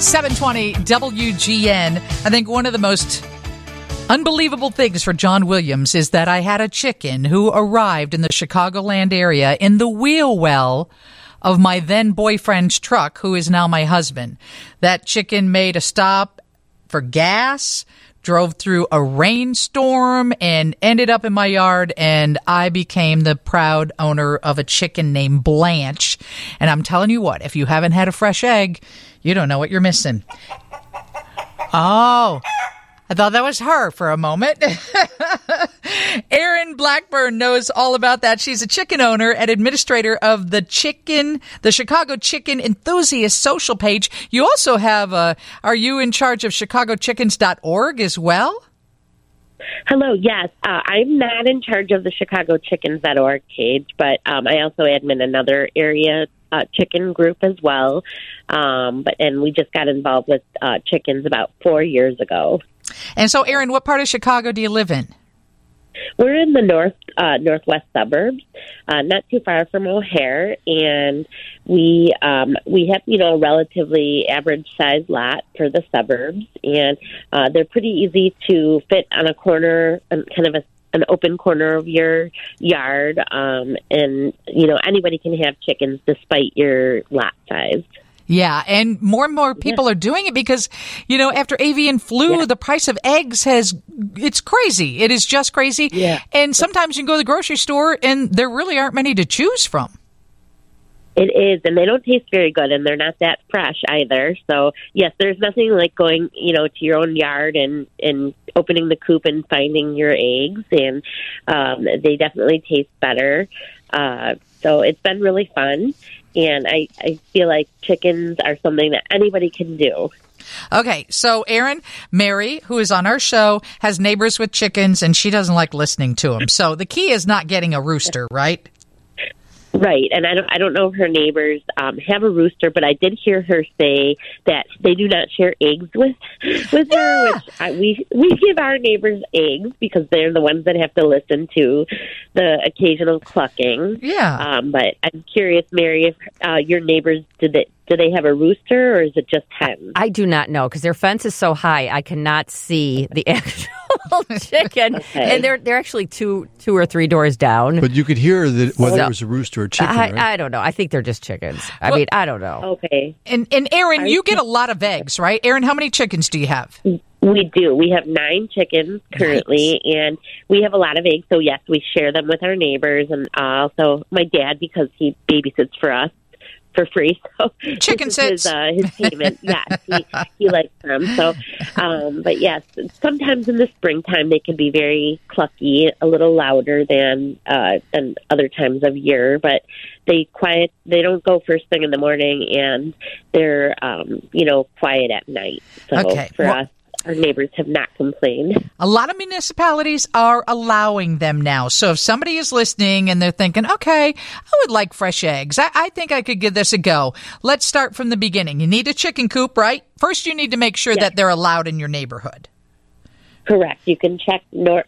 720 WGN. I think one of the most unbelievable things for John Williams is that I had a chicken who arrived in the Chicagoland area in the wheel well of my then boyfriend's truck, who is now my husband. That chicken made a stop for gas, drove through a rainstorm, and ended up in my yard, and I became the proud owner of a chicken named Blanche. And I'm telling you what, if you haven't had a fresh egg, you don't know what you're missing. Oh, I thought that was her for a moment. Erin Blackburn knows all about that. She's a chicken owner and administrator of the Chicago Chicken Enthusiast social page. You also have, are you in charge of chicagochickens.org as well? Hello, yes. I'm not in charge of the chicagochickens.org page, but I also admin another area chicken group as well. And we just got involved with chickens about 4 years ago. And so, Erin, what part of Chicago do you live in? We're in the northwest suburbs, not too far from O'Hare, and we have a relatively average sized lot for the suburbs, and they're pretty easy to fit on a corner, kind of an open corner of your yard, and anybody can have chickens despite your lot size. Yeah, and more people are doing it because, after avian flu, the price of eggs it's crazy. It is just crazy. Yeah. And sometimes you can go to the grocery store and there really aren't many to choose from. It is, and they don't taste very good, and they're not that fresh either. So, yes, there's nothing like going, to your own yard and opening the coop and finding your eggs, and they definitely taste better. So it's been really fun. And I feel like chickens are something that anybody can do. Okay, so Erin, Mary, who is on our show, has neighbors with chickens, and she doesn't like listening to them. So the key is not getting a rooster, right? Right, and I don't know if her neighbors have a rooster, but I did hear her say that they do not share eggs with her. Which we give our neighbors eggs because they're the ones that have to listen to the occasional clucking. Yeah. But I'm curious, Mary, if your neighbors do they have a rooster or is it just hens? I do not know because their fence is so high I cannot see the actual chicken, and they're actually two or three doors down. But you could hear whether it was a rooster or chicken. Right? I don't know. I think they're just chickens. I mean, I don't know. Okay. And Erin, you get a lot of eggs, right? Erin, how many chickens do you have? We do. We have 9 chickens currently, and we have a lot of eggs. So yes, we share them with our neighbors, and also my dad because he babysits for us for free. So chicken sits. His payment. Yes, he likes them. So, but yes, sometimes in the springtime they can be very clucky, a little louder than other times of year. But they don't go first thing in the morning, and they're quiet at night. So for us, our neighbors have not complained. A lot of municipalities are allowing them now. So if somebody is listening and they're thinking, okay, I would like fresh eggs. I think I could give this a go. Let's start from the beginning. You need a chicken coop, right? First, you need to make sure that they're allowed in your neighborhood. Correct. You can check,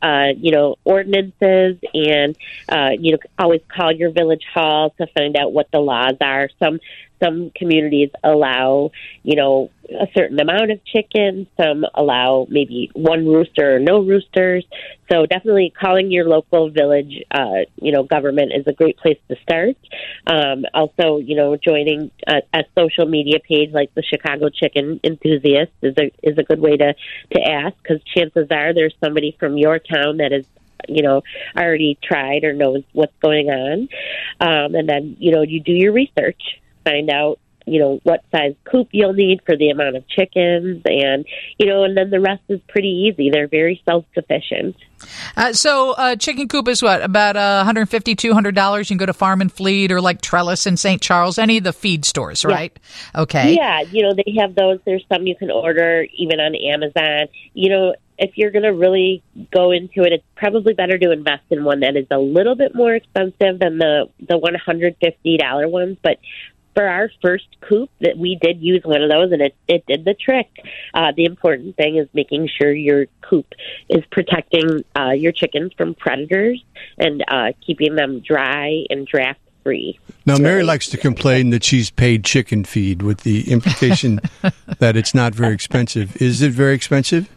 ordinances, and always call your village hall to find out what the laws are. Some communities allow, a certain amount of chickens. Some allow maybe one rooster or no roosters. So definitely calling your local village, government is a great place to start. Also, joining a social media page like the Chicago Chicken Enthusiast is a good way to ask, because chances are there's somebody from your town that is already tried or knows what's going on. And then, you do your research, find out, what size coop you'll need for the amount of chickens, and then the rest is pretty easy. They're very self-sufficient. So chicken coop is what, about $150, $200? You can go to Farm and Fleet or like Trellis in St. Charles, any of the feed stores, right? Yeah. Okay. Yeah, they have those. There's some you can order even on Amazon. If you're going to really go into it, it's probably better to invest in one that is a little bit more expensive than the $150 ones, but for our first coop, that we did use one of those, and it did the trick. The important thing is making sure your coop is protecting your chickens from predators and keeping them dry and draft free. Now, Mary likes to complain that she's paid chicken feed with the implication that it's not very expensive. Is it very expensive?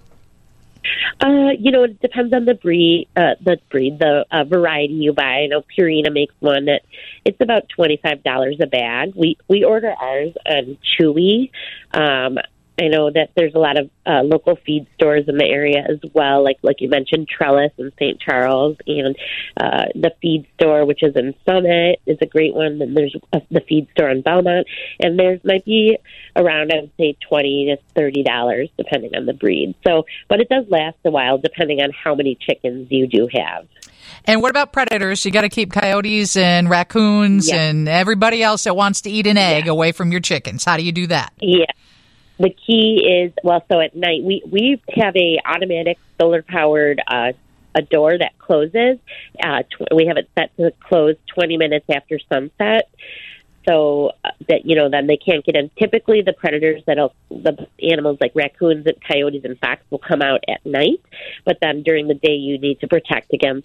It depends on the variety you buy. I know Purina makes one that it's about $25 a bag. We order ours on Chewy. I know that there's a lot of local feed stores in the area as well, like you mentioned, Trellis in St. Charles, and the feed store, which is in Summit, is a great one. Then there's the feed store in Belmont, and there's might be around, I would say, $20 to $30, depending on the breed. So, but it does last a while, depending on how many chickens you do have. And what about predators? You got to keep coyotes and raccoons and everybody else that wants to eat an egg away from your chickens. How do you do that? Yeah. The key is, so at night, we have a automatic solar-powered a door that closes. We have it set to close 20 minutes after sunset, so that, then they can't get in. Typically, the predators the animals like raccoons and coyotes and fox will come out at night, but then during the day, you need to protect against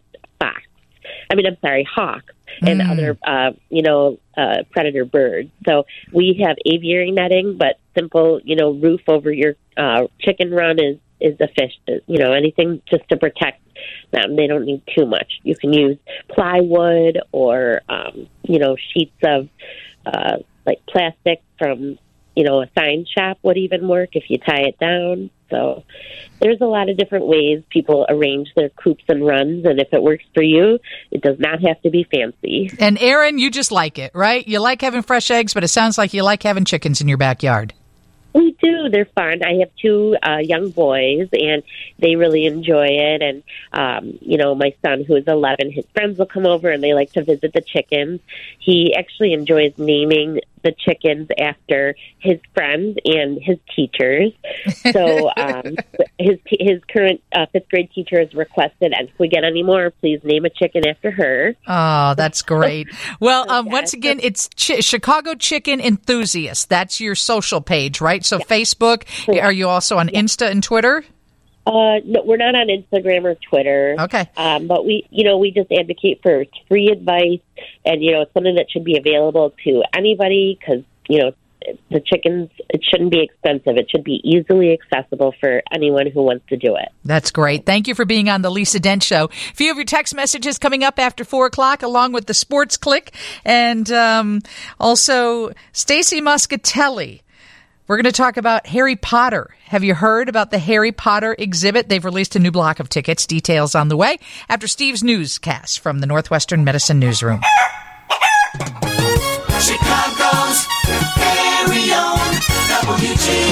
hawks and other, predator birds. So we have aviary netting, but simple, roof over your chicken run is efficient. Anything just to protect them. They don't need too much. You can use plywood or, sheets of like plastic from, a sign shop would even work if you tie it down. So there's a lot of different ways people arrange their coops and runs, and if it works for you, it does not have to be fancy. And Erin, you just like it, right? You like having fresh eggs, but it sounds like you like having chickens in your backyard. We do. They're fun. I have two young boys, and they really enjoy it. And, my son, who is 11, his friends will come over, and they like to visit the chickens. He actually enjoys naming the chickens after his friends and his teachers. So his current fifth grade teacher has requested, and if we get any more, please name a chicken after her. Oh, that's great. Well, once again, it's Chicago Chicken Enthusiast. That's your social page, right? So Facebook. Are you also on Insta and Twitter? No, we're not on Instagram or Twitter. Okay. But we just advocate for free advice, and, it's something that should be available to anybody because, the chickens, it shouldn't be expensive. It should be easily accessible for anyone who wants to do it. That's great. Thank you for being on the Lisa Dent Show. A few of your text messages coming up after 4 o'clock, along with the Sports Click, and also Stacy Muscatelli. We're going to talk about Harry Potter. Have you heard about the Harry Potter exhibit? They've released a new block of tickets. Details on the way after Steve's newscast from the Northwestern Medicine Newsroom. Chicago's very own WGN.